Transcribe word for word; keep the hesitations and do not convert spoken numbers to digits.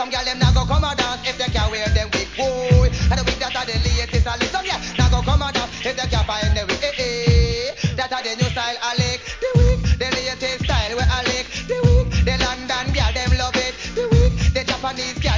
some girl them now go come and dance if they can wear them wig. Boy, and the wig that are the latest. And listen, yeah, now go come and dance if they can find the wig. Eh, eh. That are the new style, I like the wig, the latest style where I like the wig. The London girl them love it. The wig, the Japanese girl